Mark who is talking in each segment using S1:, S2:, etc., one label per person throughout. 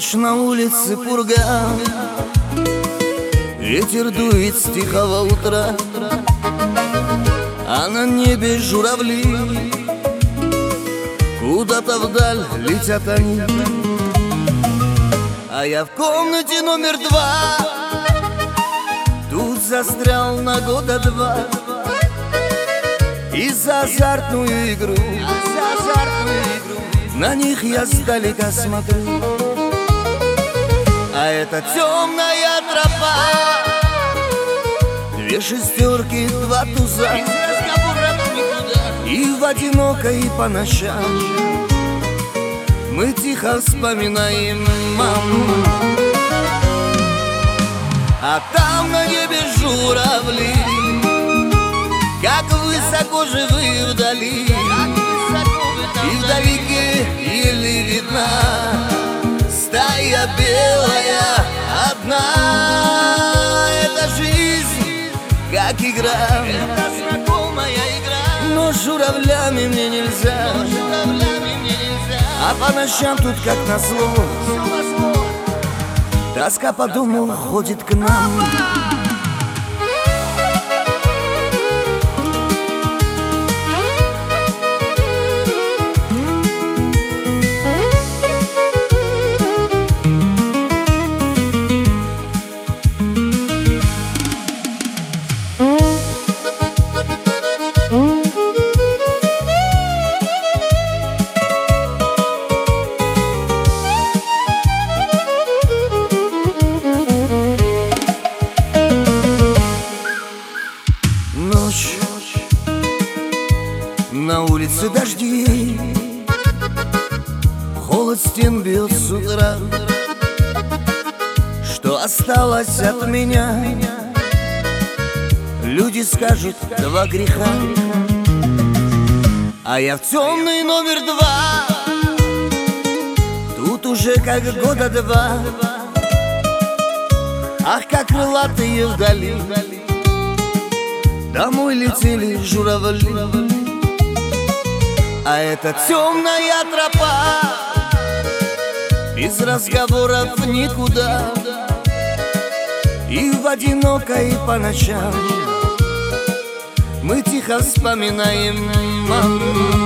S1: Ночь на улице пурга, ветер дует с тихого утра, а на небе журавли куда-то вдаль летят они. А я в комнате номер 2 тут застрял на года 2 и за азартную игру. На них я сдалека смотрю, а это темная тропа, 2 шестерки, 2 туза, и в одинокой по ночам мы тихо вспоминаем маму. А там на небе журавли, как высоко же вы вдали, и вдалеке еле видна стая белая одна. Это жизнь, как игра, это знакомая игра, но с журавлями мне нельзя. А по ночам тут как назло тоска по дому ходит к нам. Ночь, на улице дожди, холод стен бьет с утра. Что осталось от меня? Люди скажут 2 греха. А я в темный номер 2 тут уже как года 2. Ах, как крылатые вдали домой летели журавли. А это темная тропа, без разговоров никуда, и в одинокой по ночам мы тихо вспоминаем маму.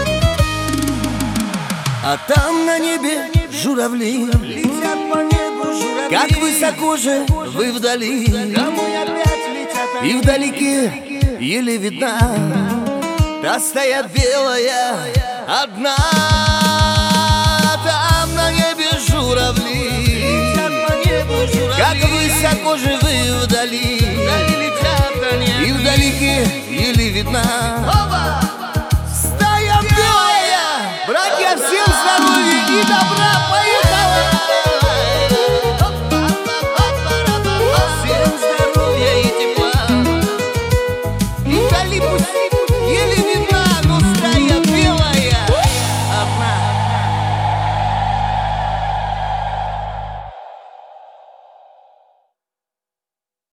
S1: А там на небе журавли, летят по небу журавли, как высоко же вы вдали, домой опять летят они. И вдалеке еле видна та стая белая одна. Там на небе журавли, летят по небу журавли, как высоко же вы вдали, и вдалеке еле видна